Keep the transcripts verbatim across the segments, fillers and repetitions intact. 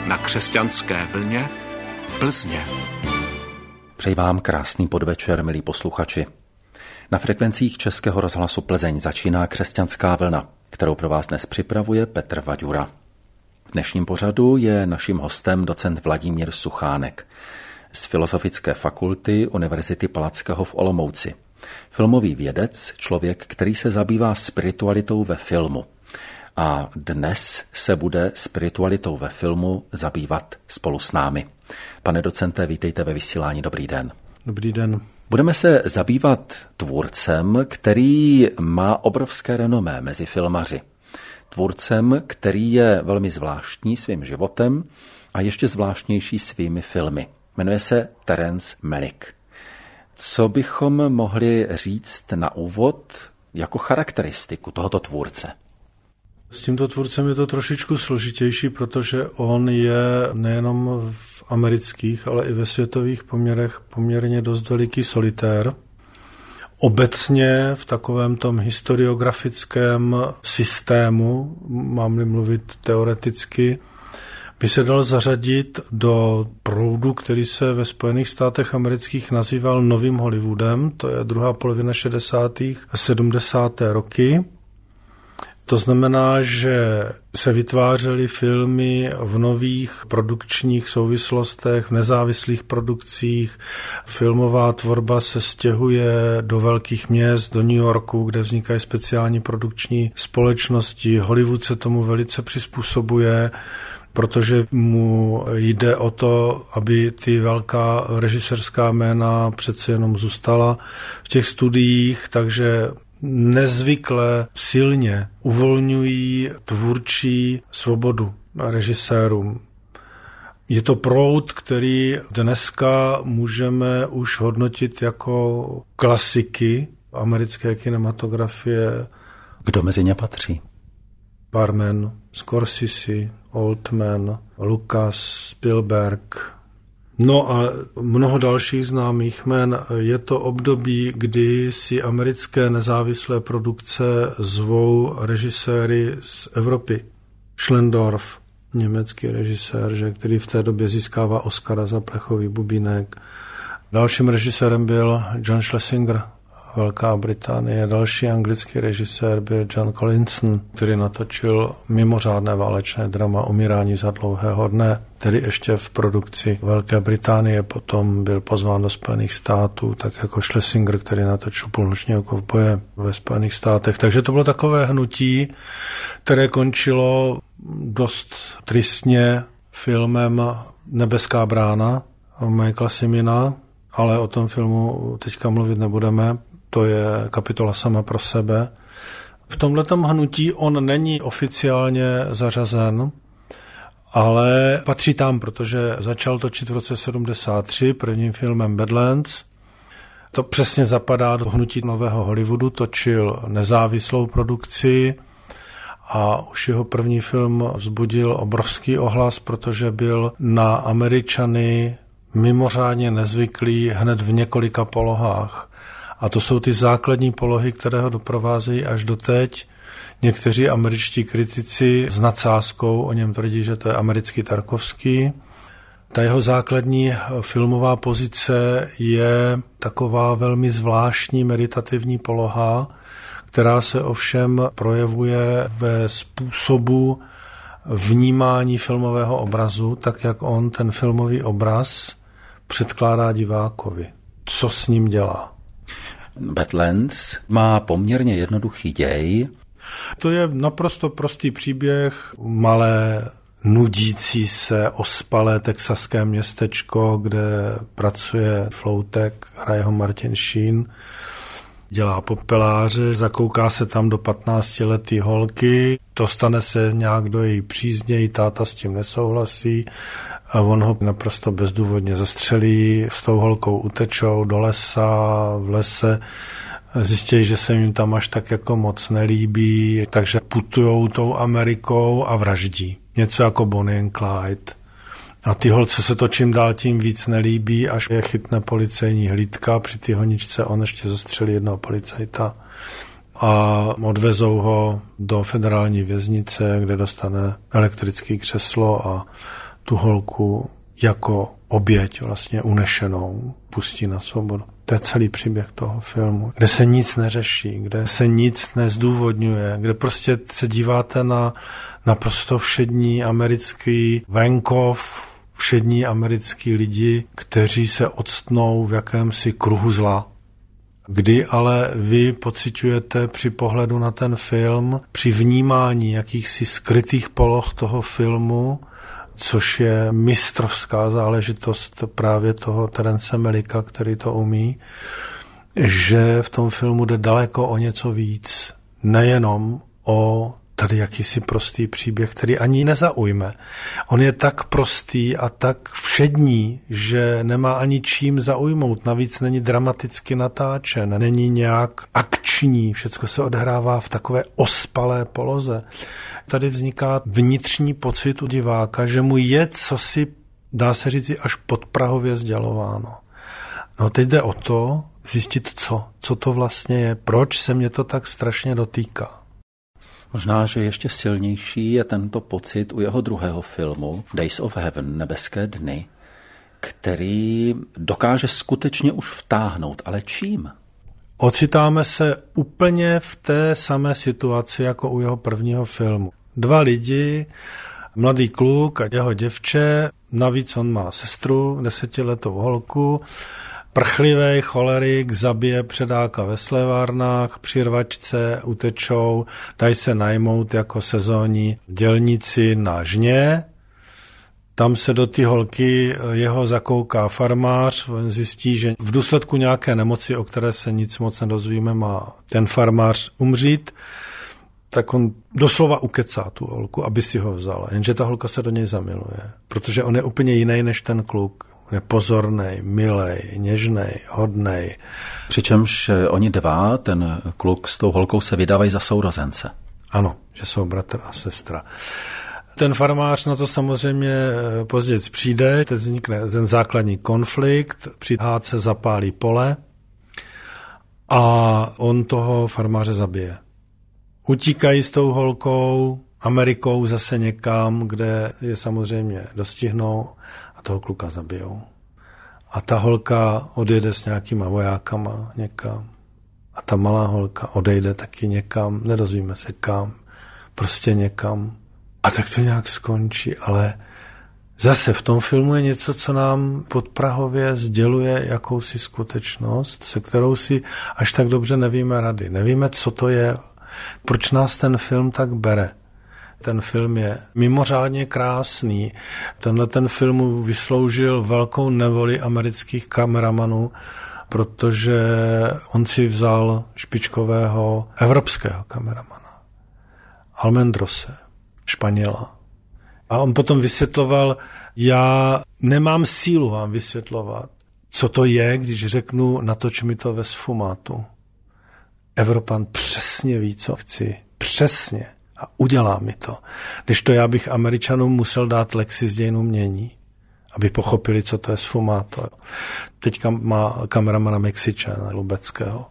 na Křesťanské vlně Plzně. Přeji vám krásný podvečer, milí posluchači. Na frekvencích Českého rozhlasu Plzeň začíná Křesťanská vlna, kterou pro vás dnes připravuje Petr Vaďura. V dnešním pořadu je naším hostem docent Vladimír Suchánek z Filozofické fakulty Univerzity Palackého v Olomouci. Filmový vědec, člověk, který se zabývá spiritualitou ve filmu. A dnes se bude spiritualitou ve filmu zabývat spolu s námi. Pane docente, vítejte ve vysílání. Dobrý den. Dobrý den. Budeme se zabývat tvůrcem, který má obrovské renomé mezi filmaři. Tvůrcem, který je velmi zvláštní svým životem a ještě zvláštnější svými filmy. Jmenuje se Terence Malick. Co bychom mohli říct na úvod jako charakteristiku tohoto tvůrce? S tímto tvůrcem je to trošičku složitější, protože on je nejenom v amerických, ale i ve světových poměrech poměrně dost veliký solitér. Obecně v takovém tom historiografickém systému, mám-li mluvit teoreticky, by se dal zařadit do proudu, který se ve Spojených státech amerických nazýval Novým Hollywoodem, to je druhá polovina šedesátých a sedmdesátých roky. To znamená, že se vytvářely filmy v nových produkčních souvislostech, v nezávislých produkcích. Filmová tvorba se stěhuje do velkých měst, do New Yorku, kde vznikají speciální produkční společnosti. Hollywood se tomu velice přizpůsobuje, protože mu jde o to, aby ty velká režisérská jména přece jenom zůstala v těch studiích, takže nezvykle silně uvolňují tvůrčí svobodu režisérům. Je to proud, který dneska můžeme už hodnotit jako klasiky americké kinematografie. Kdo mezi ně patří? Barman, Scorsese, Altman, Lucas, Spielberg. No a mnoho dalších známých jmen. Je to období, kdy si americké nezávislé produkce zvou režiséry z Evropy. Schlendorf, německý režisér, že, který v té době získává Oscara za Plechový bubínek. Dalším režisérem byl John Schlesinger, Velká Británie. Další anglický režisér byl John Collinson, který natočil mimořádné válečné drama Umírání za dlouhého dne, tedy ještě v produkci Velké Británie. Potom byl pozván do Spojených států, tak jako Schlesinger, který natočil Půlnočního kovboje ve Spojených státech. Takže to bylo takové hnutí, které končilo dost tristně filmem Nebeská brána Michaela Cimina, ale o tom filmu teďka mluvit nebudeme. To je kapitola sama pro sebe. V tomhletom hnutí on není oficiálně zařazen, ale patří tam, protože začal točit v roce sedmdesát tři prvním filmem Badlands. To přesně zapadá do hnutí Nového Hollywoodu, točil nezávislou produkci a už jeho první film vzbudil obrovský ohlas, protože byl na Američany mimořádně nezvyklý hned v několika polohách. A to jsou ty základní polohy, které ho doprovázejí až doteď. Někteří američtí kritici s nadsázkou o něm tvrdí, že to je americký Tarkovský. Ta jeho základní filmová pozice je taková velmi zvláštní meditativní poloha, která se ovšem projevuje ve způsobu vnímání filmového obrazu, tak jak on ten filmový obraz předkládá divákovi. Co s ním dělá? Badlands má poměrně jednoduchý děj. To je naprosto prostý příběh, malé, nudící se, ospalé texaské městečko, kde pracuje floutek, hraje ho Martin Sheen, dělá popeláře, zakouká se tam do patnáctiletý holky, dostane se nějak do její přízně, její táta s tím nesouhlasí a on ho naprosto bezdůvodně zastřelí, s tou holkou utečou do lesa, v lese zjistí, že se jim tam až tak jako moc nelíbí, takže putujou tou Amerikou a vraždí. Něco jako Bonnie and Clyde. A ty holce se to čím dál tím víc nelíbí, až je chytne policejní hlídka, při té honičce on ještě zastřelí jednoho policajta a odvezou ho do federální věznice, kde dostane elektrické křeslo a tu holku jako oběť vlastně unešenou pustí na svobodu. To je celý příběh toho filmu, kde se nic neřeší, kde se nic nezdůvodňuje, kde prostě se díváte na naprosto všední americký venkov, všední americký lidi, kteří se octnou v jakémsi kruhu zla. Kdy ale vy pociťujete při pohledu na ten film, při vnímání jakýchsi skrytých poloh toho filmu, což je mistrovská záležitost právě toho Terence Malicka, který to umí, že v tom filmu jde daleko o něco víc. Nejenom o tady jakýsi prostý příběh, který ani nezaujme. On je tak prostý a tak všední, že nemá ani čím zaujmout. Navíc není dramaticky natáčen, není nějak akční, všecko se odehrává v takové ospalé poloze. Tady vzniká vnitřní pocit u diváka, že mu je cosi, dá se říct, až podprahově sdělováno. No teď jde o to zjistit co, co to vlastně je, proč se mě to tak strašně dotýká. Možná, že ještě silnější je tento pocit u jeho druhého filmu Days of Heaven, Nebeské dny, který dokáže skutečně už vtáhnout. Ale čím? Ocitáme se úplně v té samé situaci jako u jeho prvního filmu. Dva lidi, mladý kluk a jeho děvče, navíc on má sestru, desetiletou holku, prchlivej cholerik zabije předáka ve slevárnách, při rvačce utečou, dají se najmout jako sezónní dělníci na žně. Tam se do ty holky jeho zakouká farmář, zjistí, že v důsledku nějaké nemoci, o které se nic moc nedozvíme, má ten farmář umřít, tak on doslova ukecá tu holku, aby si ho vzala. Jenže ta holka se do něj zamiluje, protože on je úplně jiný než ten kluk. Je pozornej, milej, něžnej, hodnej. Přičemž oni dva, ten kluk s tou holkou, se vydávají za sourozence. Ano, že jsou bratr a sestra. Ten farmář na to samozřejmě později přijde, teď vznikne ten základní konflikt, při hádce zapálí pole a on toho farmáře zabije. Utíkají s tou holkou Amerikou zase někam, kde je samozřejmě dostihnou a toho kluka zabijou. A ta holka odjede s nějakýma vojákama někam. A ta malá holka odejde taky někam, nedozvíme se kam, prostě někam. A tak to nějak skončí, ale zase v tom filmu je něco, co nám podprahově sděluje jakousi skutečnost, se kterou si až tak dobře nevíme rady. Nevíme, co to je, proč nás ten film tak bere. Ten film je mimořádně krásný. Tenhle ten film vysloužil velkou nevoli amerických kameramanů, protože on si vzal špičkového evropského kameramana. Almendrose, Španěla. A on potom vysvětloval, já nemám sílu vám vysvětlovat, co to je, když řeknu, natoč mi to ve sfumátu. Evropan přesně ví, co chci. Přesně. A udělá mi to. Když to já bych Američanům musel dát lekci z dějin umění, aby pochopili, co to je sfumáto. Teďka má kameramana Mexičana Lubeckého.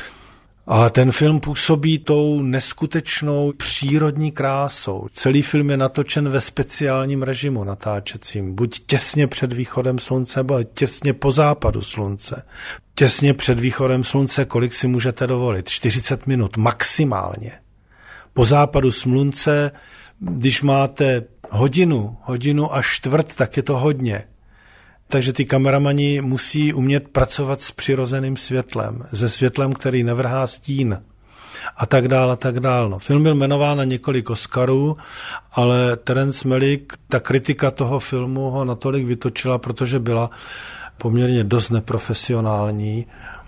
A ten film působí tou neskutečnou přírodní krásou. Celý film je natočen ve speciálním režimu natáčecím. Buď těsně před východem slunce, nebo těsně po západu slunce. Těsně před východem slunce, kolik si můžete dovolit? čtyřicet minut maximálně. Po západu slunce, když máte hodinu, hodinu a čtvrt, tak je to hodně. Takže ty kameramani musí umět pracovat s přirozeným světlem, se světlem, který nevrhá stín a tak dál a tak dál. No, film byl jmenován na několik Oscarů, ale Terence Malick, ta kritika toho filmu ho natolik vytočila, protože byla poměrně dost neprofesionální,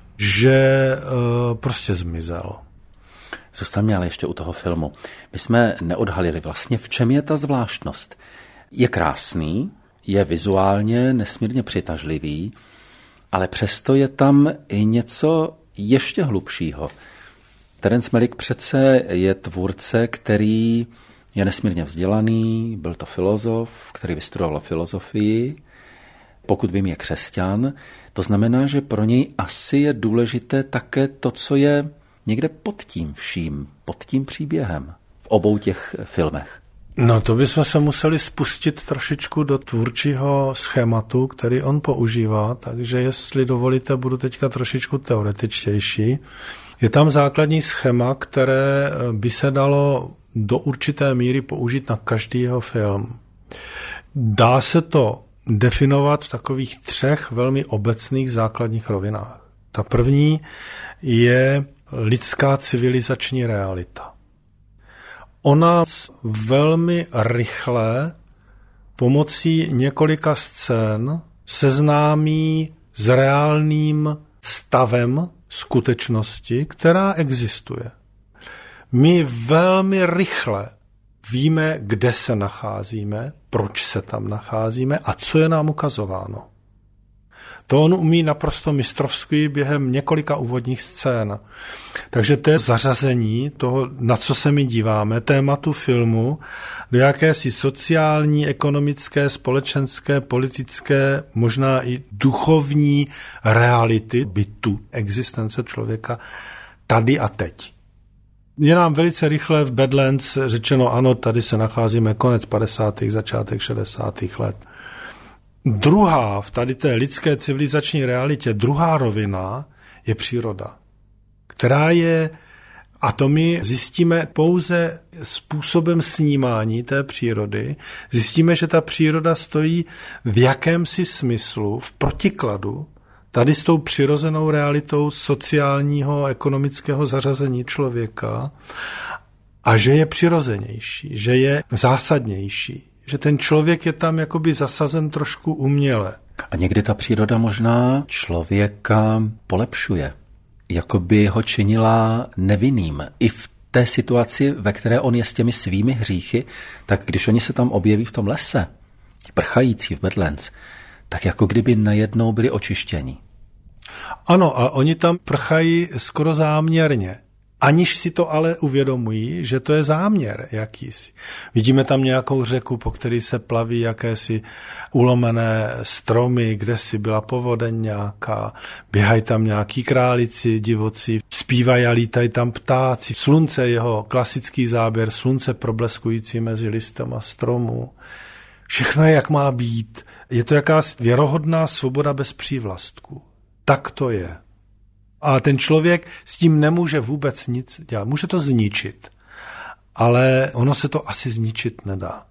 že uh, prostě zmizel. Zůstaňme ale ještě u toho filmu. My jsme neodhalili vlastně, v čem je ta zvláštnost. Je krásný, je vizuálně nesmírně přitažlivý, ale přesto je tam i něco ještě hlubšího. Terence Malick přece je tvůrce, který je nesmírně vzdělaný, byl to filozof, který vystudoval filozofii, pokud vím, je křesťan. To znamená, že pro něj asi je důležité také to, co je někde pod tím vším, pod tím příběhem v obou těch filmech. No to bychom se museli spustit trošičku do tvůrčího schématu, který on používá, takže jestli dovolíte, budu teďka trošičku teoretičtější. Je tam základní schéma, které by se dalo do určité míry použít na každý jeho film. Dá se to definovat v takových třech velmi obecných základních rovinách. Ta první je lidská civilizační realita. Ona velmi rychle pomocí několika scén seznámí s reálným stavem skutečnosti, která existuje. My velmi rychle víme, kde se nacházíme, proč se tam nacházíme a co je nám ukazováno. To on umí naprosto mistrovsky během několika úvodních scén. Takže to je zařazení toho, na co se my díváme, tématu filmu, do jakési sociální, ekonomické, společenské, politické, možná i duchovní reality bytu, existence člověka tady a teď. Je nám velice rychle v Badlands řečeno, ano, tady se nacházíme konec padesátých, začátek šedesátých let. Druhá, v tady té lidské civilizační realitě, druhá rovina je příroda, která je, a to my zjistíme pouze způsobem snímání té přírody, zjistíme, že ta příroda stojí v jakémsi smyslu, v protikladu, tady s tou přirozenou realitou sociálního, ekonomického zařazení člověka a že je přirozenější, že je zásadnější, že ten člověk je tam jakoby zasazen trošku uměle. A někdy ta příroda možná člověka polepšuje, jako by ho činila nevinným. I v té situaci, ve které on je s těmi svými hříchy, tak když oni se tam objeví v tom lese, ti prchající v Badlands, tak jako kdyby najednou byli očištěni. Ano, a oni tam prchají skoro záměrně. Aniž si to ale uvědomují, že to je záměr jakýsi. Vidíme tam nějakou řeku, po který se plaví jakési ulomené stromy, kde si byla povodeň nějaká, běhají tam nějaký králici, divoci, zpívají a lítají tam ptáci. Slunce, jeho klasický záběr, slunce probleskující mezi listem a stromů. Všechno je, jak má být. Je to jakási věrohodná svoboda bez přívlastků. Tak to je. A ten člověk s tím nemůže vůbec nic dělat. Může to zničit, ale ono se to asi zničit nedá.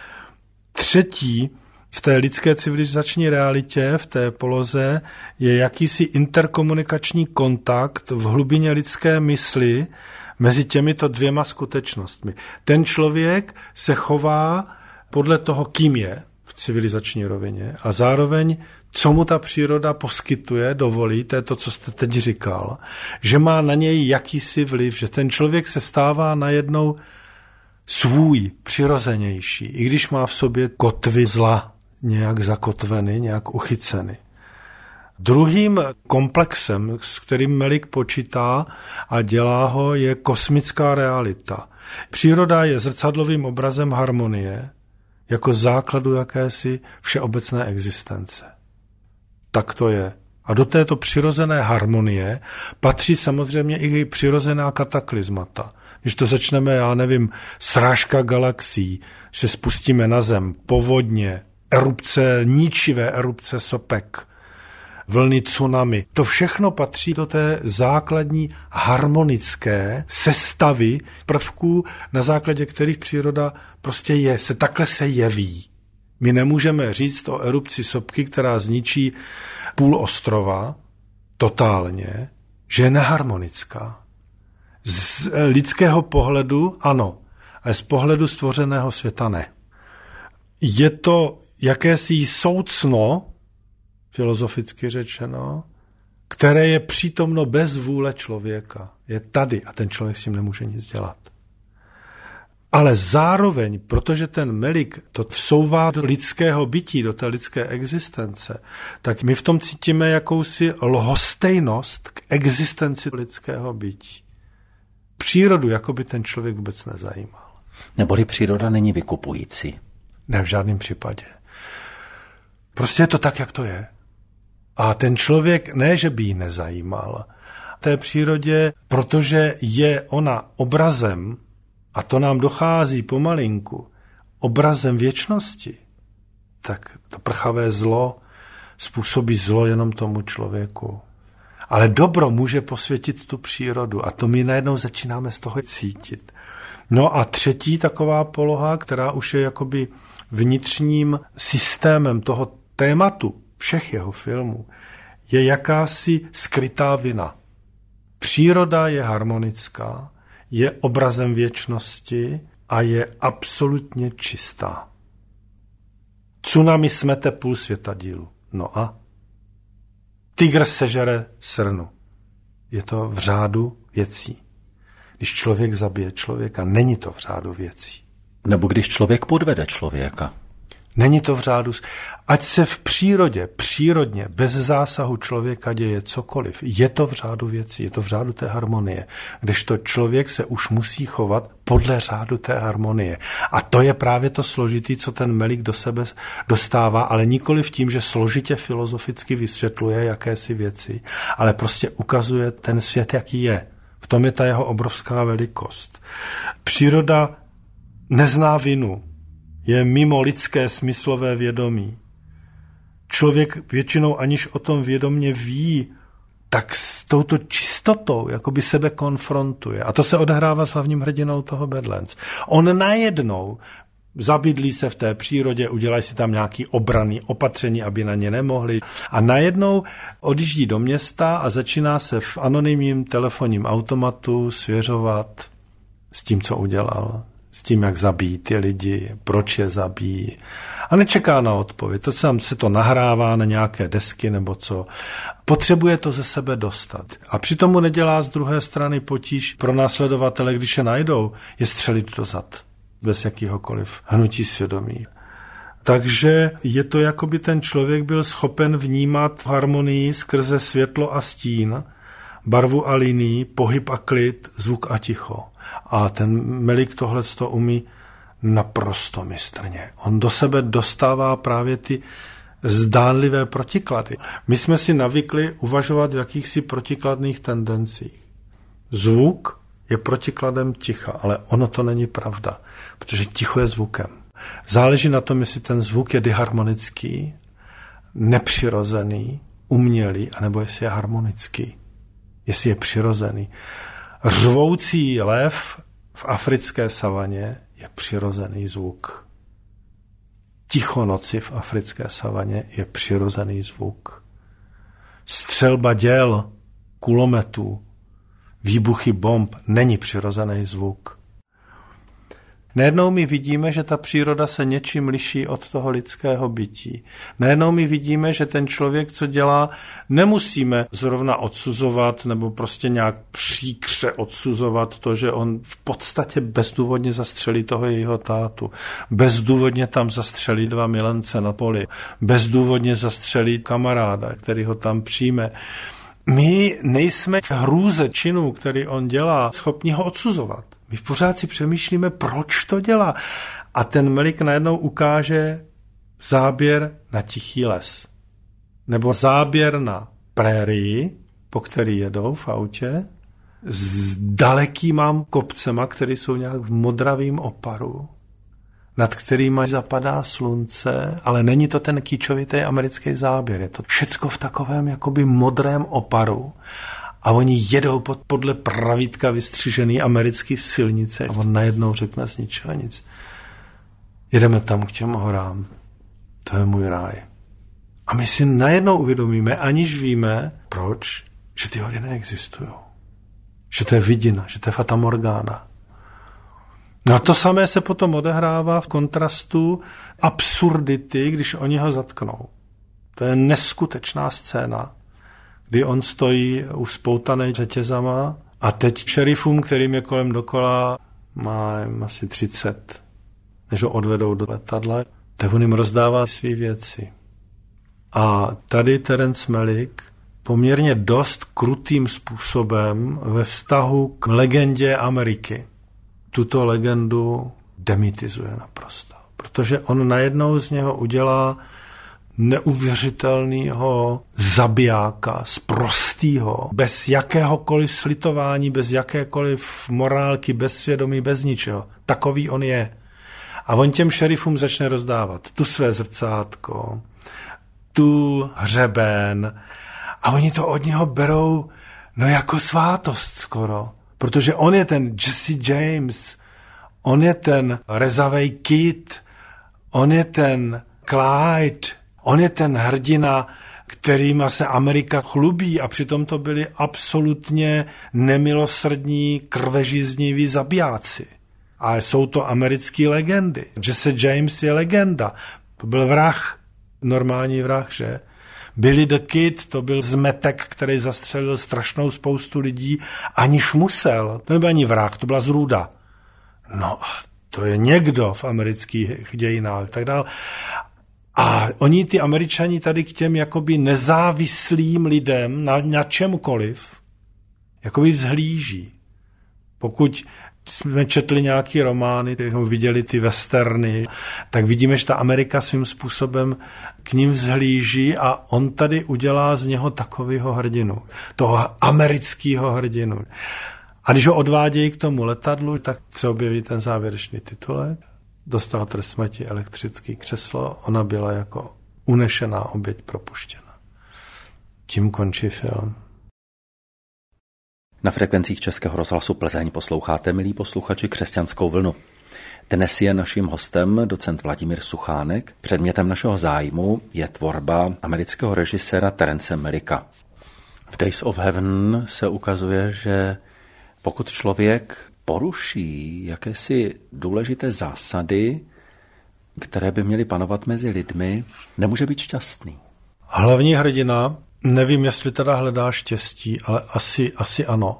Třetí v té lidské civilizační realitě, v té poloze, je jakýsi interkomunikační kontakt v hlubině lidské mysli mezi těmito dvěma skutečnostmi. Ten člověk se chová podle toho, kým je v civilizační rovině a zároveň co mu ta příroda poskytuje, dovolí, to je to, co jste teď říkal, že má na něj jakýsi vliv, že ten člověk se stává najednou svůj, přirozenější, i když má v sobě kotvy zla nějak zakotveny, nějak uchyceny. Druhým komplexem, s kterým Melick počítá a dělá ho, je kosmická realita. Příroda je zrcadlovým obrazem harmonie, jako základu jakési všeobecné existence. Tak to je. A do této přirozené harmonie patří samozřejmě i přirozená kataklizmata. Když to začneme, já nevím, srážka galaxií, že spustíme na Zem, povodně, erupce, ničivé erupce sopek, vlny tsunami. To všechno patří do té základní harmonické sestavy prvků, na základě kterých příroda prostě je, se takhle se jeví. My nemůžeme říct o erupci sopky, která zničí půl ostrova totálně, že je neharmonická. Z lidského pohledu ano, ale z pohledu stvořeného světa ne. Je to jakési soucno, filozoficky řečeno, které je přítomno bez vůle člověka. Je tady a ten člověk s tím nemůže nic dělat. Ale zároveň, protože ten Melick to vsouvá do lidského bytí, do té lidské existence, tak my v tom cítíme jakousi lhostejnost k existenci lidského bytí. Přírodu jako by ten člověk vůbec nezajímal. Neboli příroda není vykupující. Ne, v žádném případě. Prostě je to tak, jak to je. A ten člověk ne, že by ji nezajímal. Té přírodě, protože je ona obrazem, a to nám dochází pomalinku, obrazem věčnosti, tak to prchavé zlo způsobí zlo jenom tomu člověku. Ale dobro může posvětit tu přírodu a to my najednou začínáme z toho cítit. No a třetí taková poloha, která už je jakoby vnitřním systémem toho tématu všech jeho filmů, je jakási skrytá vina. Příroda je harmonická, je obrazem věčnosti a je absolutně čistá. Tsunami smete půl světadílu. No a? Tygr sežere srnu. Je to v řádu věcí. Když člověk zabije člověka, není to v řádu věcí. Nebo když člověk podvede člověka. Není to v řádu. Ať se v přírodě, přírodně, bez zásahu člověka děje cokoliv, je to v řádu věcí, je to v řádu té harmonie. Kdežto člověk se už musí chovat podle řádu té harmonie. A to je právě to složitý, co ten Melik do sebe dostává, ale nikoli v tím, že složitě filozoficky vysvětluje jakési věci, ale prostě ukazuje ten svět, jaký je. V tom je ta jeho obrovská velikost. Příroda nezná vinu, je mimo lidské smyslové vědomí. Člověk většinou, aniž o tom vědomě ví, tak s touto čistotou jakoby sebe konfrontuje. A to se odehrává s hlavním hrdinou toho Badlands. On najednou zabydlí se v té přírodě, udělají si tam nějaký obranný opatření, aby na ně nemohli. A najednou odjíždí do města a začíná se v anonymním telefonním automatu svěřovat s tím, co udělal. S tím, jak zabíjí ty lidi, proč je zabíjí. A nečeká na odpověď. To sám se to nahrává na nějaké desky nebo co. Potřebuje to ze sebe dostat. A přitom mu nedělá z druhé strany potíž pro následovatele, když je najdou, je střelit do zad. Bez jakýhokoliv hnutí svědomí. Takže je to, jako by ten člověk byl schopen vnímat harmonii skrze světlo a stín, barvu a linii, pohyb a klid, zvuk a ticho. A ten Melik tohleto umí naprosto mistrně. On do sebe dostává právě ty zdánlivé protiklady. My jsme si navykli uvažovat v jakýchsi protikladných tendencích. Zvuk je protikladem ticha, ale ono to není pravda, protože ticho je zvukem. Záleží na tom, jestli ten zvuk je diharmonický, nepřirozený, umělý, anebo jestli je harmonický, jestli je přirozený. Řvoucí lev v africké savaně je přirozený zvuk. Ticho noci v africké savaně je přirozený zvuk. Střelba děl, kulometů, výbuchy bomb není přirozený zvuk. Najednou my vidíme, že ta příroda se něčím liší od toho lidského bytí. Najednou my vidíme, že ten člověk, co dělá, nemusíme zrovna odsuzovat nebo prostě nějak příkře odsuzovat to, že on v podstatě bezdůvodně zastřelí toho jejího tátu. Bezdůvodně tam zastřelí dva milence na poli. Bezdůvodně zastřelí kamaráda, který ho tam přijme. My nejsme v hrůze činu, který on dělá, schopni ho odsuzovat. My pořád si přemýšlíme, proč to dělá. A ten Melik najednou ukáže záběr na tichý les. Nebo záběr na prérii, po který jedou v autě, s dalekýma kopcema, které jsou nějak v modravým oparu, nad kterýma zapadá slunce, ale není to ten kýčovitý americký záběr. Je to všecko v takovém jakoby modrém oparu. A oni jedou pod, podle pravítka vystřižený americký silnice. A on najednou řekne z ničeho nic. Jedeme tam k těm horám. To je můj ráj. A my si najednou uvědomíme, aniž víme, proč, že ty hory neexistují. Že to je vidina, že to je fata morgana. No a to samé se potom odehrává v kontrastu absurdity, když oni ho zatknou. To je neskutečná scéna, kdy on stojí uspoutaný řetězama a teď šerifům, kterým je kolem dokola, má asi třicet, než ho odvedou do letadla, tak on jim rozdává své věci. A tady Terence Malick poměrně dost krutým způsobem ve vztahu k legendě Ameriky tuto legendu demitizuje naprosto. Protože on najednou z něho udělá neuvěřitelného zabijáka, sprostýho, bez jakéhokoliv slitování, bez jakékoliv morálky, bez svědomí, bez ničeho. Takový on je. A on těm šerifům začne rozdávat tu své zrcátko, tu hřeben a oni to od něho berou no jako svátost skoro. Protože on je ten Jesse James, on je ten rezavej Kid, on je ten Clyde, on je ten hrdina, kterýma se Amerika chlubí a přitom to byli absolutně nemilosrdní, krvežízniví zabijáci. A jsou to americké legendy. Jesse James je legenda. To byl vrah, normální vrah, že? Billy the Kid, to byl zmetek, který zastřelil strašnou spoustu lidí, aniž musel. To nebyl ani vrah, to byla zrůda. No a to je někdo v amerických dějinách, tak dál. A oni, ty Američani, tady k těm jakoby nezávislým lidem na, na čemkoliv jakoby vzhlíží. Pokud jsme četli nějaký romány, viděli ty westerny, tak vidíme, že ta Amerika svým způsobem k ním vzhlíží a on tady udělá z něho takového hrdinu, toho amerického hrdinu. A když ho odvádějí k tomu letadlu, tak se objeví ten závěrečný titulek. Dostal trest smrti, elektrický křeslo, ona byla jako unešená oběť propuštěna. Tím končí film. Na frekvencích Českého rozhlasu Plzeň posloucháte, milí posluchači, Křesťanskou vlnu. Dnes je naším hostem docent Vladimír Suchánek. Předmětem našeho zájmu je tvorba amerického režiséra Terence Malicka. V Days of Heaven se ukazuje, že pokud člověk poruší jakési důležité zásady, které by měly panovat mezi lidmi, nemůže být šťastný. Hlavní hrdina, nevím, jestli teda hledá štěstí, ale asi, asi ano.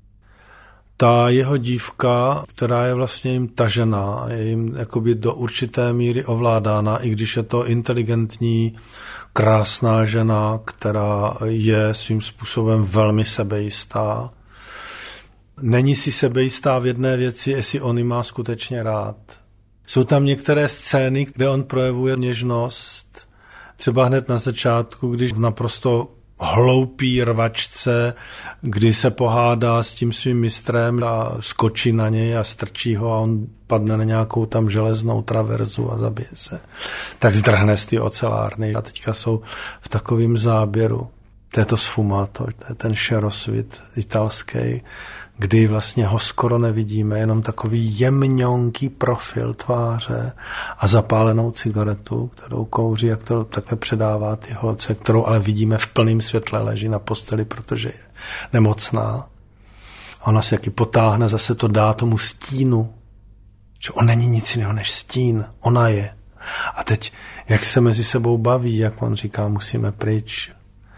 Ta jeho dívka, která je vlastně jim tažená, je jim jakoby do určité míry ovládána, i když je to inteligentní, krásná žena, která je svým způsobem velmi sebejistá. Není si sebejistá v jedné věci, jestli on ji má skutečně rád. Jsou tam některé scény, kde on projevuje něžnost, třeba hned na začátku, když v naprosto hloupý rvačce, kdy se pohádá s tím svým mistrem a skočí na něj a strčí ho a on padne na nějakou tam železnou traverzu a zabije se. Tak zdrhne z ty ocelárny a teďka jsou v takovém záběru. To je to sfumato, to je ten šerosvit italský, kdy vlastně ho skoro nevidíme, jenom takový jemňonký profil tváře a zapálenou cigaretu, kterou kouří a kterou takhle předává ty holce, kterou ale vidíme v plném světle, leží na posteli, protože je nemocná. A ona si jaký potáhne, zase to dá tomu stínu, že on není nic jiného než stín, ona je. A teď, jak se mezi sebou baví, jak on říká, musíme pryč.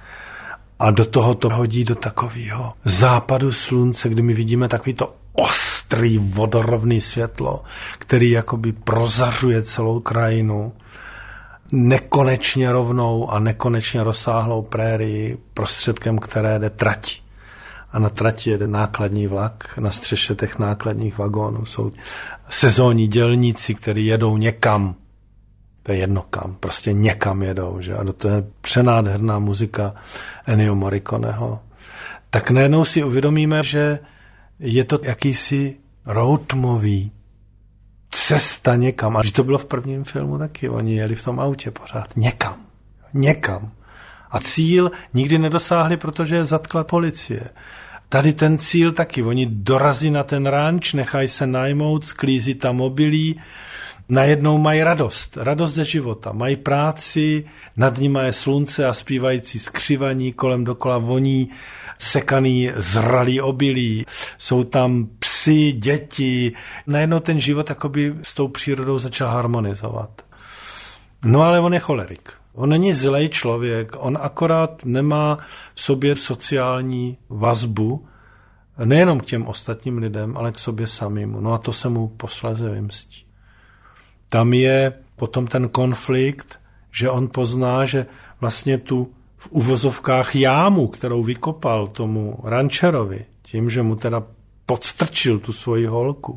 A do toho to hodí do takového západu slunce, kdy my vidíme takový to ostrý vodorovný světlo, který jakoby prozařuje celou krajinu, nekonečně rovnou a nekonečně rozsáhlou prérii, prostředkem které jde trať. A na trati jede nákladní vlak, na střeše těch nákladních vagónů jsou sezónní dělníci, kteří jedou někam. To je jedno kam, prostě někam jedou, že? A to je přenádherná muzika Ennio Morriconeho. Tak najednou si uvědomíme, že je to jakýsi road movie, cesta někam. A že to bylo v prvním filmu taky, oni jeli v tom autě pořád někam, někam. A cíl nikdy nedosáhli, protože je zatkla policie. Tady ten cíl taky, oni dorazí na ten ranč, nechají se najmout, sklízí tam mobilí, najednou mají radost, radost ze života. Mají práci, nad nima je slunce a zpívající skřivaní, kolem dokola voní, sekaný zralý obilí. Jsou tam psi, děti. Najednou ten život jakoby s tou přírodou začal harmonizovat. No ale on je cholerik. On není zlej člověk, on akorát nemá v sobě sociální vazbu, nejenom k těm ostatním lidem, ale k sobě samému. No a to se mu posléze vymstí. Tam je potom ten konflikt, že on pozná, že vlastně tu v uvozovkách jámu, kterou vykopal tomu rančerovi, tím, že mu teda podstrčil tu svoji holku,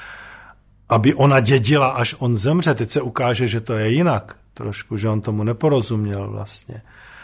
aby ona dědila, až on zemře. Teď se ukáže, že to je jinak trošku, že on tomu neporozuměl vlastně.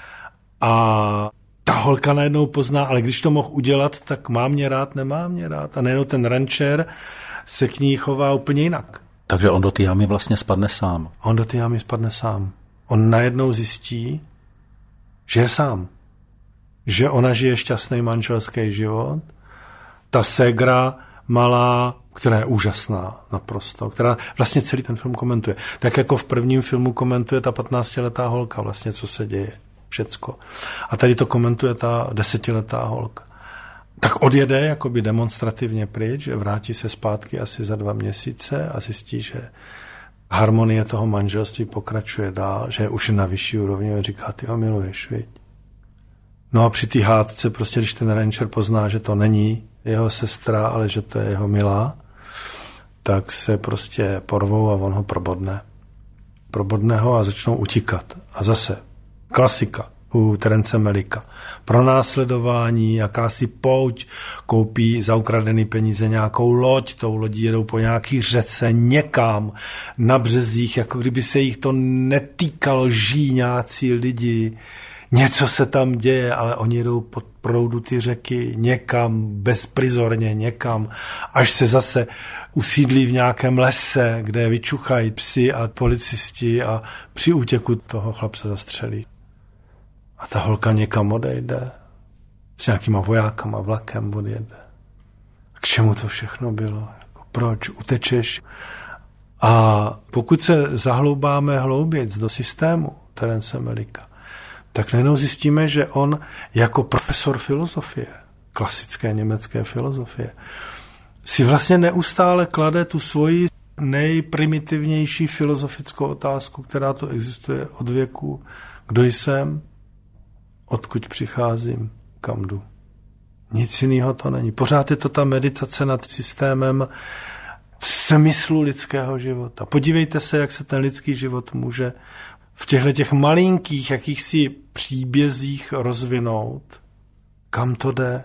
A ta holka najednou pozná, ale když to mohl udělat, tak má mě rád, nemá mě rád. A najednou ten rančer se k ní chová úplně jinak. Takže on do té jámy vlastně spadne sám. On do té jámy spadne sám. On najednou zjistí, že je sám. Že ona žije šťastný manželský život. Ta ségra malá, která je úžasná naprosto, která vlastně celý ten film komentuje. Tak jako v prvním filmu komentuje ta patnáctiletá holka vlastně, co se děje. Všecko. A tady to komentuje ta desetiletá holka. Tak odjede jakoby demonstrativně pryč, vrátí se zpátky asi za dva měsíce a zjistí, že harmonie toho manželství pokračuje dál, že je už na vyšší úrovni a říká, ty ho miluješ, viď? No a při té hádce, prostě když ten rancher pozná, že to není jeho sestra, ale že to je jeho milá, tak se prostě porvou a on ho probodne. Probodne ho a začnou utíkat. A zase klasika u Terence Malicka. Pronásledování, jakási pouť, koupí za ukradený peníze nějakou loď, tou lodí jedou po nějaký řece někam na březích, jako kdyby se jich to netýkalo, žijí nějací lidi. Něco se tam děje, ale oni jedou pod proudu ty řeky někam, bezprizorně někam, až se zase usídlí v nějakém lese, kde vyčuchají psi a policisti a při útěku toho chlapce zastřelí. A ta holka někam odejde, s nějakýma vojákama, vlakem odjede. K čemu to všechno bylo? Jako proč? Utečeš? A pokud se zahloubáme hlouběc do systému Terence Malicka, tak najednou zjistíme, že on jako profesor filozofie, klasické německé filozofie, si vlastně neustále klade tu svoji nejprimitivnější filozofickou otázku, která tu existuje od věku. Kdo jsem? Odkud přicházím? Kam jdu? Nic jiného to není. Pořád je to ta meditace nad systémem smyslu lidského života. Podívejte se, jak se ten lidský život může v těchto těch malinkých jakýchsi příbězích rozvinout. Kam to jde?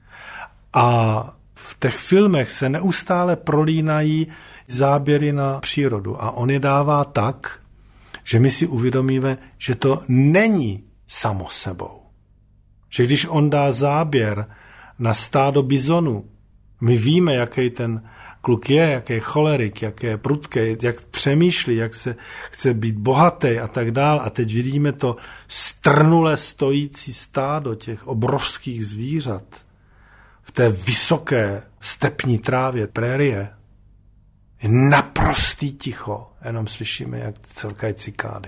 A v těch filmech se neustále prolínají záběry na přírodu. A on je dává tak, že my si uvědomíme, že to není samo sebou. Že když on dá záběr na stádo bizonu, my víme, jaký ten kluk je, jaký je cholerik, jak je prudký, jak přemýšlí, jak se chce být bohatý a tak dál. A teď vidíme to strnule stojící stádo těch obrovských zvířat v té vysoké stepní trávě, prérie. Je naprostý ticho, jenom slyšíme, jak celkají cikády.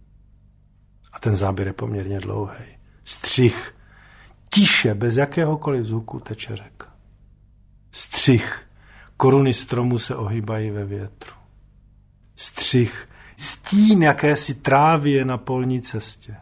A ten záběr je poměrně dlouhý. Střih. Tiše, bez jakéhokoliv zvuku teče řeka. Střih. Koruny stromů se ohýbají ve větru. Střih. Stín jakési trávy je na polní cestě.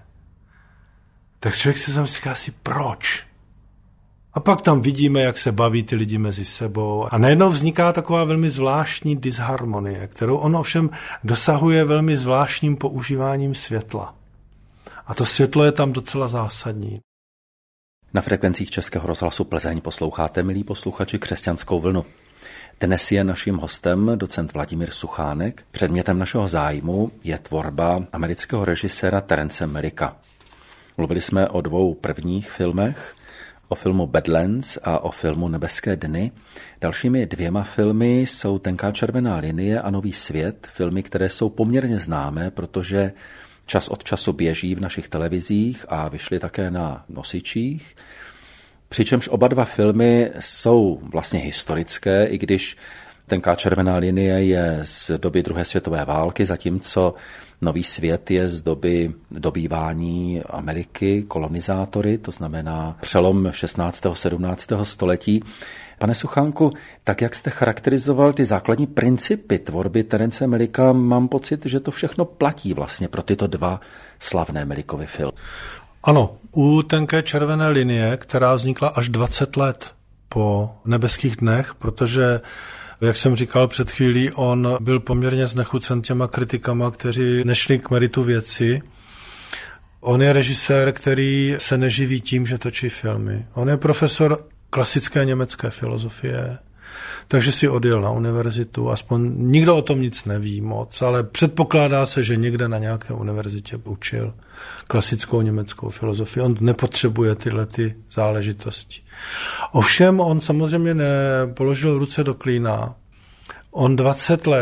Tak člověk se tam říká si, proč? A pak tam vidíme, jak se baví ty lidi mezi sebou. A najednou vzniká taková velmi zvláštní disharmonie, kterou on ovšem dosahuje velmi zvláštním používáním světla. A to světlo je tam docela zásadní. Na frekvencích Českého rozhlasu Plzeň posloucháte, milí posluchači, Křesťanskou vlnu. Dnes je naším hostem docent Vladimír Suchánek. Předmětem našeho zájmu je tvorba amerického režiséra Terence Malicka. Mluvili jsme o dvou prvních filmech, o filmu Badlands a o filmu Nebeské dny. Dalšími dvěma filmy jsou Tenká červená linie a Nový svět, filmy, které jsou poměrně známé, protože čas od času běží v našich televizích a vyšly také na nosičích. Přičemž oba dva filmy jsou vlastně historické, i když Tenká červená linie je z doby druhé světové války, zatímco Nový svět je z doby dobývání Ameriky kolonizátory, to znamená přelom šestnáctého sedmnáctého století. Pane Suchánku, tak jak jste charakterizoval ty základní principy tvorby Terence Malicka, mám pocit, že to všechno platí vlastně pro tyto dva slavné Malickovy filmy. Ano, u Tenké červené linie, která vznikla až dvacet let po Nebeských dnech, protože, jak jsem říkal před chvílí, on byl poměrně znechucen těma kritikama, kteří nešli k meritu věci. On je režisér, který se neživí tím, že točí filmy. On je profesor klasické německé filozofie, takže si odjel na univerzitu, aspoň nikdo o tom nic neví moc, ale předpokládá se, že někde na nějaké univerzitě učil klasickou německou filozofii. On nepotřebuje tyhle ty záležitosti. Ovšem on samozřejmě nepoložil ruce do klína. On dvacet let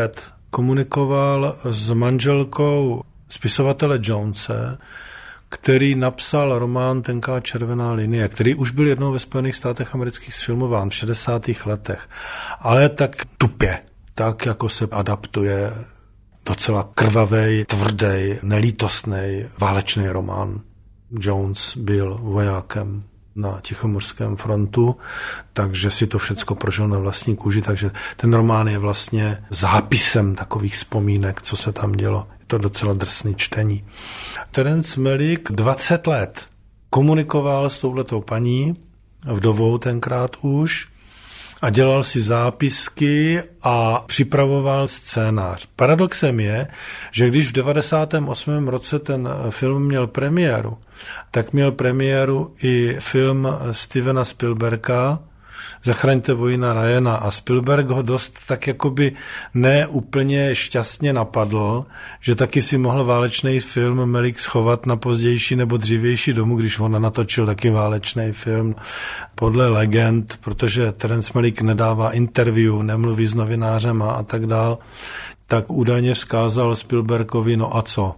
komunikoval s manželkou spisovatele Jonese, který napsal román Tenká červená linie, který už byl jednou ve Spojených státech amerických sfilmován v šedesátých letech. Ale tak tupě, tak jako se adaptuje docela krvavej, tvrdej, nelítostnej válečný román. Jones byl vojákem na Tichomořském frontu, takže si to všecko prožil na vlastní kůži, takže ten román je vlastně zápisem takových vzpomínek, co se tam dělo. Je to docela drsný čtení. Terence Malick dvacet let komunikoval s touhletou paní, vdovou tenkrát už, a dělal si zápisky a připravoval scénář. Paradoxem je, že když v devadesátém osmém roce ten film měl premiéru, tak měl premiéru i film Stevena Spielberga Zachraňte vojína Ryana a Spielberg ho dost tak jakoby ne úplně šťastně napadl, že taky si mohl válečný film Malick schovat na pozdější nebo dřívější domu, když on natočil taky válečný film podle legend, protože Terence Malick nedává interview, nemluví s novinářem a tak dál, tak údajně vzkázal Spielbergovi, no a co?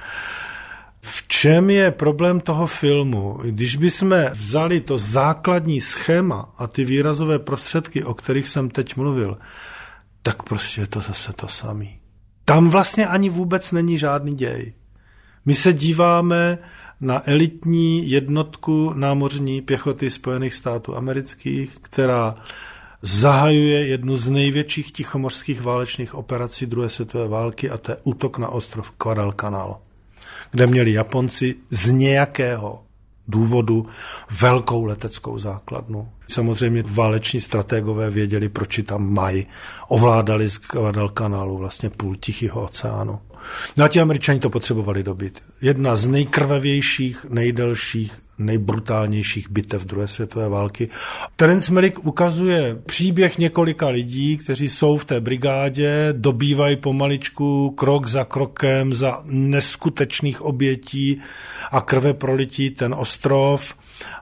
V čem je problém toho filmu? Když bychom vzali to základní schéma a ty výrazové prostředky, o kterých jsem teď mluvil, tak prostě je to zase to samý. Tam vlastně ani vůbec není žádný děj. My se díváme na elitní jednotku námořní pěchoty Spojených států amerických, která zahajuje jednu z největších tichomořských válečných operací druhé světové války, a to je útok na ostrov Guadalcanal, kde měli Japonci z nějakého důvodu velkou leteckou základnu. Samozřejmě váleční strategové věděli, proč ji tam mají. Ovládali z Guadalcanalu vlastně půl Tichého oceánu. No a ti Američani to potřebovali dobít. Jedna z nejkrvavějších, nejdelších, nejbrutálnějších bitev druhé světové války. Terence Malick ukazuje příběh několika lidí, kteří jsou v té brigádě, dobývají pomaličku, krok za krokem, za neskutečných obětí a krve prolití ten ostrov.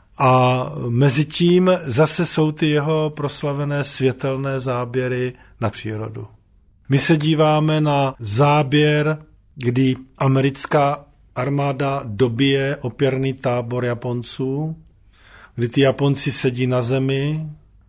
A mezi tím zase jsou ty jeho proslavené světelné záběry na přírodu. My se díváme na záběr, kdy americká armáda dobije opěrný tábor Japonců, kdy ty Japonci sedí na zemi,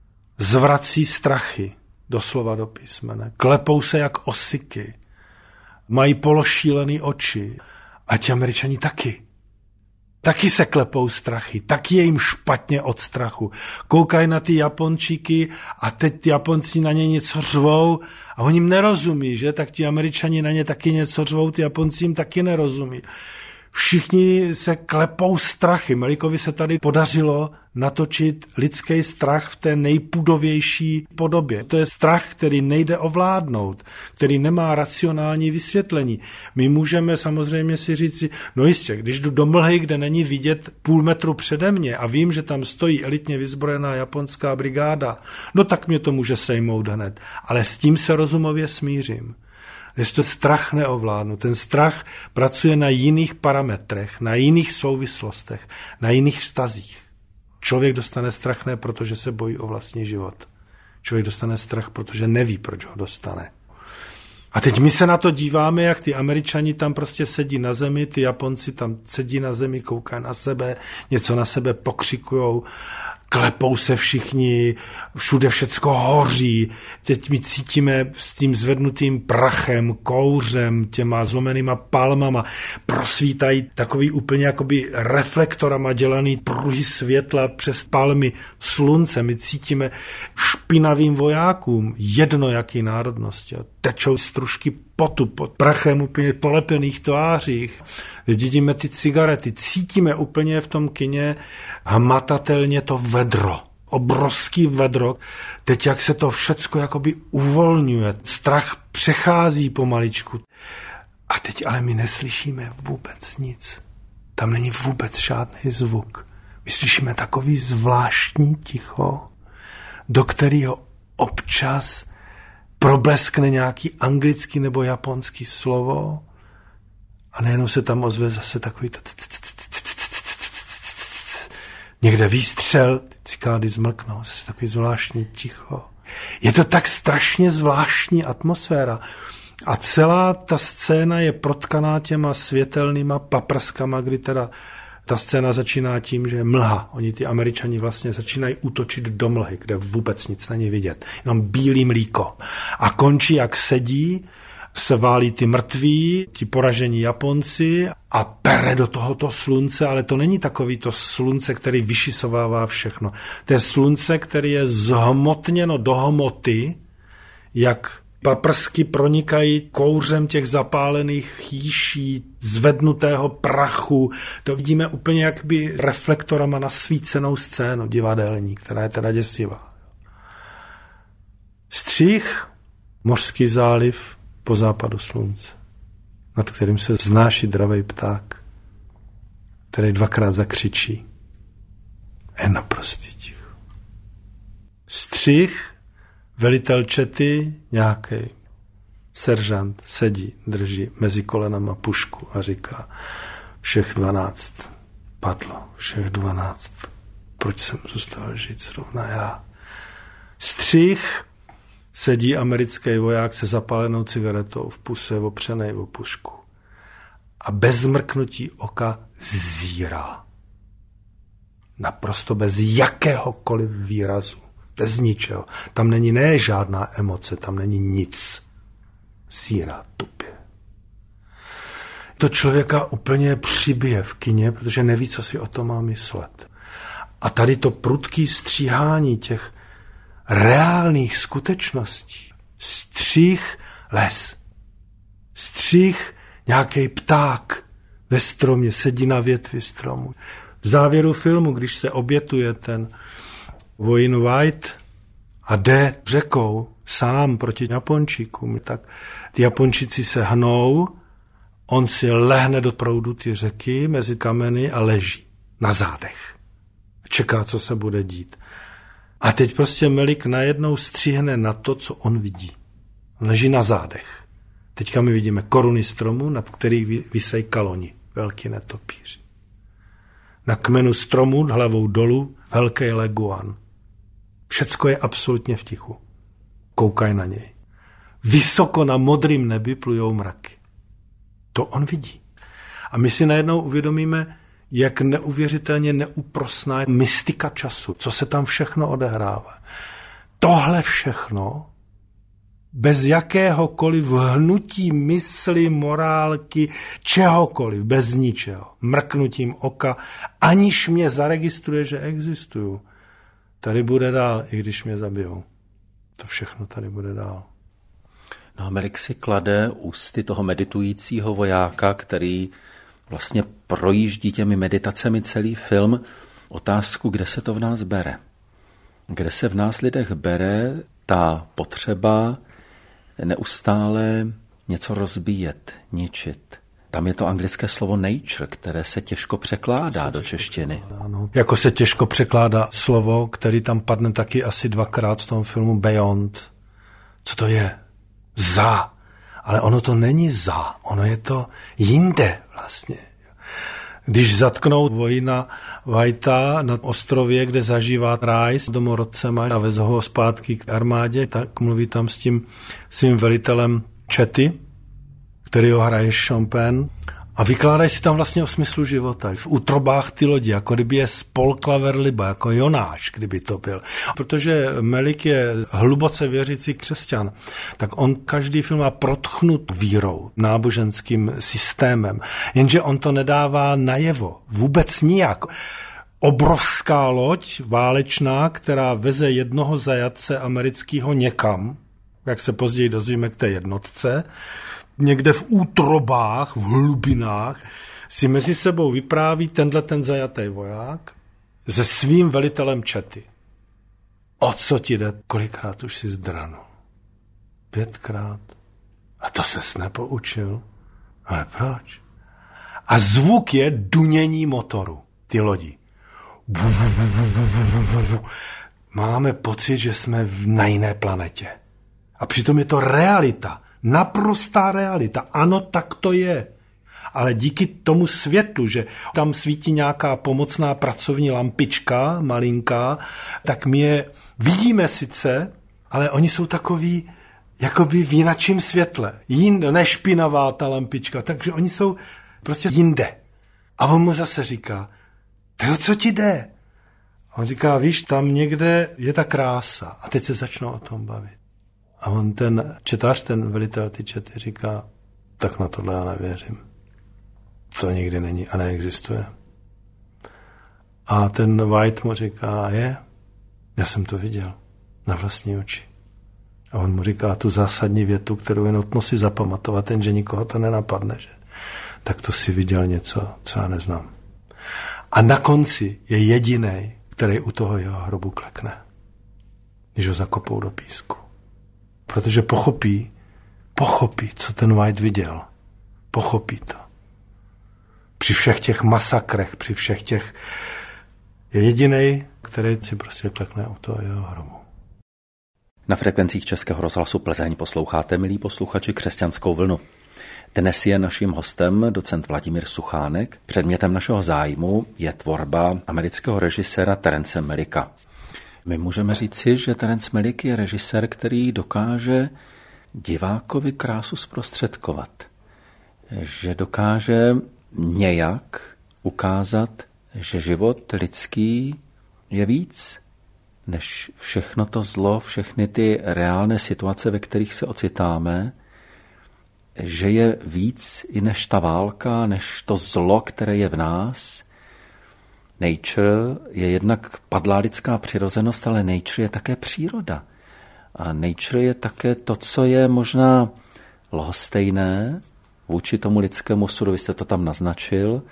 zvrací strachy, doslova do písmene, klepou se jak osiky, mají pološílený oči a ti Američani taky. Taky se klepou strachy, taky je jim špatně od strachu. Koukají na ty Japončíky a teď ty Japonci na ně něco řvou a oni jim nerozumí, že? Tak ti Američani na ně taky něco řvou, ty Japonci jim taky nerozumí. Všichni se klepou strachy. Malickovi se tady podařilo natočit lidský strach v té nejpudovější podobě. To je strach, který nejde ovládnout, který nemá racionální vysvětlení. My můžeme samozřejmě si říct, no jistě, když jdu do mlhy, kde není vidět půl metru přede mně a vím, že tam stojí elitně vyzbrojená japonská brigáda, no tak mě to může sejmout hned. Ale s tím se rozumově smířím. Když to strach neovládnu. Ten strach pracuje na jiných parametrech, na jiných souvislostech, na jiných vztazích. Člověk dostane strach ne, protože se bojí o vlastní život. Člověk dostane strach, protože neví, proč ho dostane. A teď my se na to díváme, jak ty Američani tam prostě sedí na zemi, ty Japonci tam sedí na zemi, koukají na sebe, něco na sebe pokřikujou, klepou se všichni, všude všecko hoří. Teď my cítíme s tím zvednutým prachem, kouřem, těma zlomenýma palmama, prosvítají takový úplně jakoby reflektorama dělaný pruhy světla přes palmy slunce. My cítíme špinavým vojákům, jedno jaký národnosti. Tečou stružky potu pod prachem úplně polepených tvářích. Vidíme ty cigarety, cítíme úplně v tom kině hmatatelně to vedro, obrovský vedro. Teď jak se to všecko jakoby uvolňuje, strach přechází pomaličku. A teď ale my neslyšíme vůbec nic. Tam není vůbec žádný zvuk. My slyšíme takový zvláštní ticho, do kterého občas probleskne nějaký anglický nebo japonský slovo a nejenom se tam ozve zase takový někde výstřel, cikády zmlknou, zase takový zvláštní ticho. Je to tak strašně zvláštní atmosféra. A celá ta scéna je protkaná těma světelnýma paprskama, kdy teda ta scéna začíná tím, že je mlha. Oni ty Američani vlastně začínají útočit do mlhy, kde vůbec nic není vidět. Jenom bílý mlíko. A končí, jak sedí, se válí ty mrtví, ti poražení Japonci a pere do tohoto slunce, ale to není takový to slunce, který vyšisovává všechno. To je slunce, který je zhmotněno do hmoty, jak paprsky pronikají kouřem těch zapálených chýší, zvednutého prachu. To vidíme úplně jak by reflektorama nasvícenou scénu divadelní, která je teda děsivá. Střih, mořský záliv po západu slunce, nad kterým se vznáší dravej pták, který dvakrát zakřičí. Je naprostý ticho. Střih, velitel čety, nějaký seržant sedí, drží mezi kolenama pušku a říká: všech dvanáct padlo, všech dvanáct. Proč jsem zůstal žít zrovna já? Střih, sedí americký voják se zapálenou cigaretou v puse, opřenej o pušku. A bez zmrknutí oka zírá. Naprosto bez jakéhokoliv výrazu. Bez ničeho. Tam není ne žádná emoce, tam není nic. Zírá tupě. To člověka úplně přibije v kině, protože neví, co si o tom má myslet. A tady to prudký stříhání těch reálných skutečností. Střih, les. Střih, nějaký pták ve stromě, sedí na větvi stromu. V závěru filmu, když se obětuje ten vojín White a jde řekou sám proti Japončíkům, tak ty Japončíci se hnou, on si lehne do proudu ty řeky mezi kameny a leží na zádech. Čeká, co se bude dít. A teď prostě Melik najednou stříhne na to, co on vidí. On leží na zádech. Teďka my vidíme koruny stromů, nad kterých vysejí kaloni, velký netopíři. Na kmenu stromu, hlavou dolů, velký leguan. Všecko je absolutně v tichu. Koukaj na něj. Vysoko na modrým nebi plujou mraky. To on vidí. A my si najednou uvědomíme, jak neuvěřitelně neúprosná je mystika času, co se tam všechno odehrává. Tohle všechno bez jakéhokoliv hnutí mysli, morálky, čehokoliv, bez ničeho, mrknutím oka, aniž mě zaregistruje, že existuju. Tady bude dál, i když mě zabijou. To všechno tady bude dál. No a Melik si klade ústy toho meditujícího vojáka, který vlastně projíždí těmi meditacemi celý film, otázku, kde se to v nás bere. Kde se v nás lidech bere ta potřeba neustále něco rozbíjet, ničit. Tam je to anglické slovo nature, které se těžko překládá do češtiny. Ano. Jako se těžko překládá slovo, který tam padne taky asi dvakrát v tom filmu Beyond. Co to je? Za. Ale ono to není za. Ono je to jinde vlastně. Když zatknou vojína Whitea na ostrově, kde zažívá ráj s domorodcema a vezou ho zpátky k armádě, tak mluví tam s tím svým velitelem čety, který ho hraje Chopin, a vykládají si tam vlastně o smyslu života. V útrobách ty lodi, jako kdyby je spolkla verliba, jako Jonáš, kdyby to byl. Protože Melik je hluboce věřící křesťan, tak on každý film má protchnut vírou, náboženským systémem. Jenže on to nedává najevo. Vůbec nijak. Obrovská loď válečná, která veze jednoho zajatce amerického někam, jak se později dozvíme k té jednotce, někde v útrobách, v hlubinách, si mezi sebou vypráví tenhle ten zajatý voják se svým velitelem čety. O co ti jde? Kolikrát už si zdranul? Pětkrát. A to ses nepoučil. Ale proč? A zvuk je dunění motoru, ty lodi. Máme pocit, že jsme na jiné planetě. A přitom je to realita. Naprostá realita. Ano, tak to je. Ale díky tomu světlu, že tam svítí nějaká pomocná pracovní lampička, malinká, tak my je vidíme sice, ale oni jsou takový jakoby v jinačím světle. Jinde, nešpinavá ta lampička, takže oni jsou prostě jinde. A on mu zase říká, to co ti jde? A on říká, víš, tam někde je ta krása. A teď se začnou o tom bavit. A on ten četář, ten velitel ty čety říká, tak na tohle já nevěřím. To nikdy není a neexistuje. A ten White mu říká, je, já jsem to viděl na vlastní oči. A on mu říká tu zásadní větu, kterou je nutno si zapamatovat, ten, že nikoho to nenapadne, že? Tak to si viděl něco, co já neznám. A na konci je jedinej, který u toho jeho hrobu klekne, když ho zakopou do písku. Protože pochopí, pochopí, co ten White viděl. Pochopí to. Při všech těch masakrech, při všech těch je jedinej, který si prostě klekne u toho jeho hrobu. Na frekvencích Českého rozhlasu Plzeň posloucháte, milí posluchači, Křesťanskou vlnu. Dnes je naším hostem docent Vladimír Suchánek. Předmětem našeho zájmu je tvorba amerického režiséra Terence Malicka. My můžeme říci, že Terence Malick je režisér, který dokáže divákovi krásu zprostředkovat. Že dokáže nějak ukázat, že život lidský je víc než všechno to zlo, všechny ty reálné situace, ve kterých se ocitáme, že je víc i než ta válka, než to zlo, které je v nás. Nature je jednak padlá lidská přirozenost, ale nature je také příroda. A nature je také to, co je možná lhostejné vůči tomu lidskému sudu, vy jste to tam naznačil,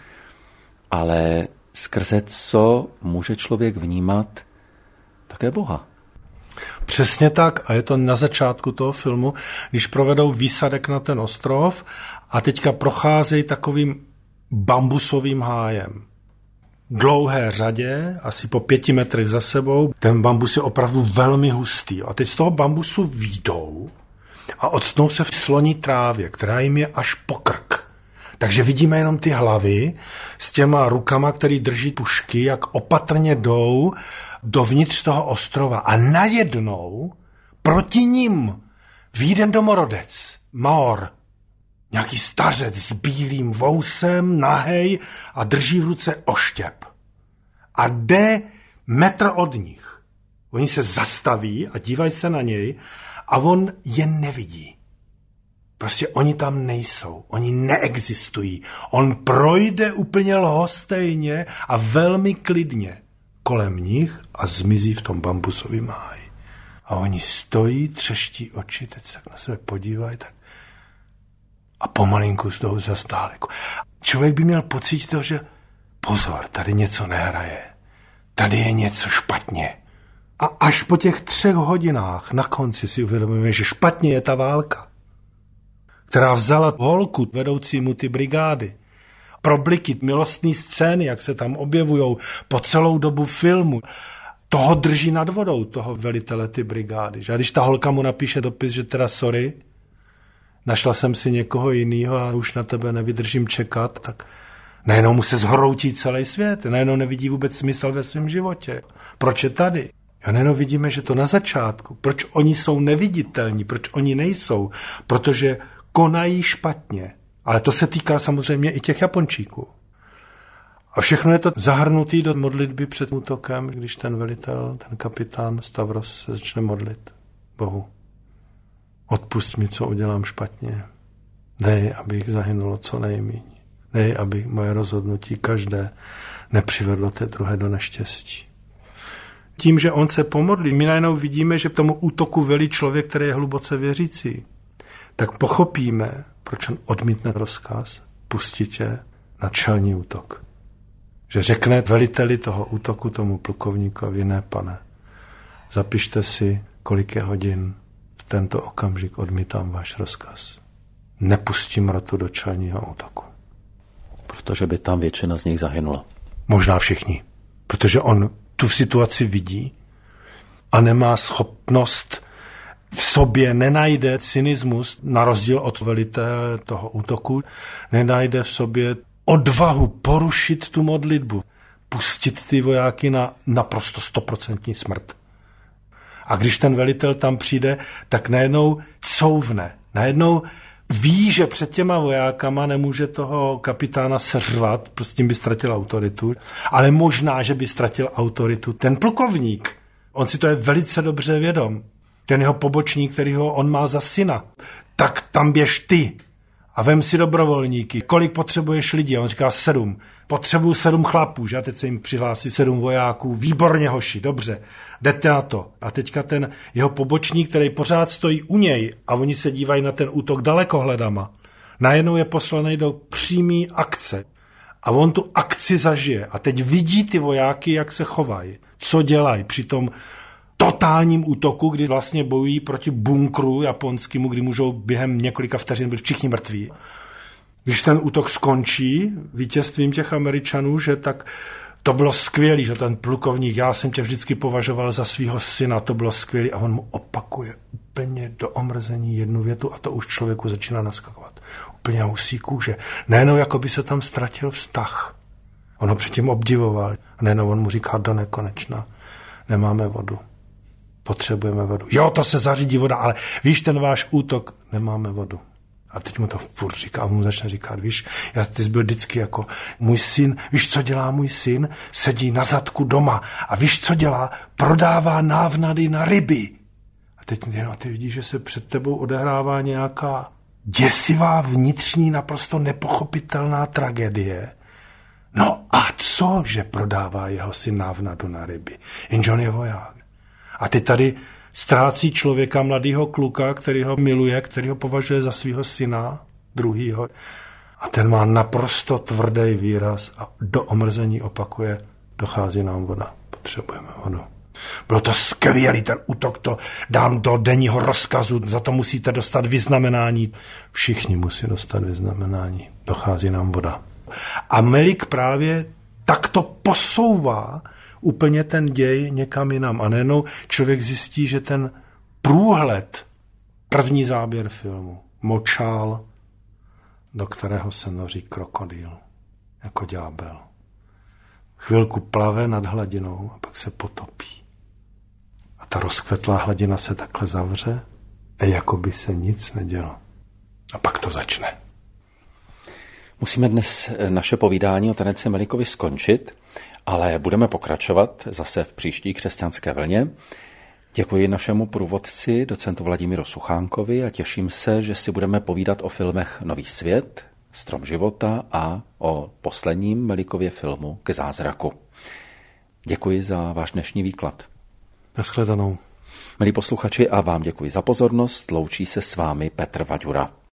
ale skrze co může člověk vnímat také Boha. Přesně tak a je to na začátku toho filmu, když provedou výsadek na ten ostrov a teďka procházejí takovým bambusovým hájem. Dlouhé řadě, asi po pěti metrech za sebou, ten bambus je opravdu velmi hustý. A teď z toho bambusu výjdou a odstnou se v sloní trávě, která jim je až po krk. Takže vidíme jenom ty hlavy s těma rukama, který drží pušky, jak opatrně jdou dovnitř toho ostrova. A najednou proti nim vyjde domorodec, Maor, nějaký stařec s bílým vousem, nahej a drží v ruce oštěp. A jde metr od nich. Oni se zastaví a dívají se na něj a on je nevidí. Prostě oni tam nejsou, oni neexistují. On projde úplně lhostejně a velmi klidně kolem nich a zmizí v tom bambusovém háji. A oni stojí, třeští oči, teď se na sebe podívají tak a pomalinku jdou za stáleku. Člověk by měl pocit toho, že pozor, tady něco nehraje, tady je něco špatně. A až po těch třech hodinách na konci si uvědomíme, že špatně je ta válka, která vzala holku vedoucímu ty brigády. Probliky, milostné scény, jak se tam objevujou po celou dobu filmu. Toho drží nad vodou, toho velitele ty brigády. Že? A když ta holka mu napíše dopis, že teda sorry, našla jsem si někoho jiného a už na tebe nevydržím čekat, tak najednou mu se zhroutí celý svět. Najednou nevidí vůbec smysl ve svém životě. Proč je tady? A najednou vidíme, že to na začátku. Proč oni jsou neviditelní? Proč oni nejsou? Protože konají špatně. Ale to se týká samozřejmě i těch Japončíků. A všechno je to zahrnutý do modlitby před útokem, když ten velitel, ten kapitán Stavros se začne modlit Bohu. Odpusť mi, co udělám špatně. Dej, abych zahynulo co nejméně. Dej, aby moje rozhodnutí každé nepřivedlo té druhé do neštěstí. Tím, že on se pomodlí, my najednou vidíme, že tomu útoku velí člověk, který je hluboce věřící. Tak pochopíme, proč on odmítne rozkaz pustit tě na čelní útok. Že řekne veliteli toho útoku tomu plukovníkovi, ne pane, zapište si, kolik je hodin, v tento okamžik odmítám váš rozkaz. Nepustím rotu do čelního útoku. Protože by tam většina z nich zahynula. Možná všichni. Protože on tu situaci vidí a nemá schopnost v sobě, nenajde cynismus, na rozdíl od velitele toho útoku, nenajde v sobě odvahu porušit tu modlitbu, pustit ty vojáky na naprosto stoprocentní smrt. A když ten velitel tam přijde, tak najednou couvne. Najednou ví, že před těma vojákama nemůže toho kapitána seřvat, prostě tím by ztratil autoritu, ale možná, že by ztratil autoritu ten plukovník. On si to je velice dobře vědom. Ten jeho pobočník, který ho on má za syna. Tak tam běž ty a vem si dobrovolníky. Kolik potřebuješ lidí? A on říká sedm. Potřebuju sedm chlapů, že? A teď se jim přihlásí sedm vojáků. Výborně, hoši, dobře, jdete na to. A teďka ten jeho pobočník, který pořád stojí u něj a oni se dívají na ten útok dalekohledama, najednou je poslaný do přímý akce. A on tu akci zažije. A teď vidí ty vojáky, jak se chovají, co dělají při tom totálním útoku, kdy vlastně bojují proti bunkru japonskému, kdy můžou během několika vteřin být všichni mrtví. Když ten útok skončí vítězstvím těch Američanů, že tak to bylo skvělý, že ten plukovník, já jsem tě vždycky považoval za svého syna, to bylo skvělý a on mu opakuje úplně do omrzení jednu větu a to už člověku začíná naskakovat. Úplně husí kůže. Najednou jako by se tam ztratil vztah. On ho předtím obdivoval a najednou on mu říká do nekonečna, nemáme vodu. Potřebujeme vodu. Jo, to se zařídí voda, ale víš, ten váš útok, nemáme vodu. A teď mu to furt říká, a mu začne říkat, víš, já, ty jsi byl vždycky jako můj syn, víš, co dělá můj syn? Sedí na zadku doma a víš, co dělá? Prodává návnady na ryby. A teď no, ty vidíš, že se před tebou odehrává nějaká děsivá vnitřní, naprosto nepochopitelná tragédie. No a co, že prodává jeho syn návnadu na ryby? Jenže on je voják. A ty tady ztrácí člověka, mladýho kluka, který ho miluje, který ho považuje za svého syna, druhýho. A ten má naprosto tvrdý výraz a do omrzení opakuje, dochází nám voda, potřebujeme vodu. Bylo to skvělý, ten útok, to dám do denního rozkazu, za to musíte dostat vyznamenání. Všichni musí dostat vyznamenání, dochází nám voda. A Melik právě takto posouvá úplně ten děj někam jinam. A najednou člověk zjistí, že ten průhled, první záběr filmu, močál, do kterého se noří krokodýl, jako ďábel. Chvilku plave nad hladinou a pak se potopí. A ta rozkvetlá hladina se takhle zavře a jako by se nic nedělo. A pak to začne. Musíme dnes naše povídání o Terenci Melikovi skončit, ale budeme pokračovat zase v příští Křesťanské vlně. Děkuji našemu průvodci, docentu Vladimíru Suchánkovi a těším se, že si budeme povídat o filmech Nový svět, Strom života a o posledním Melikově filmu K zázraku. Děkuji za váš dnešní výklad. Nashledanou. Milí posluchači, a vám děkuji za pozornost. Loučí se s vámi Petr Vaďura.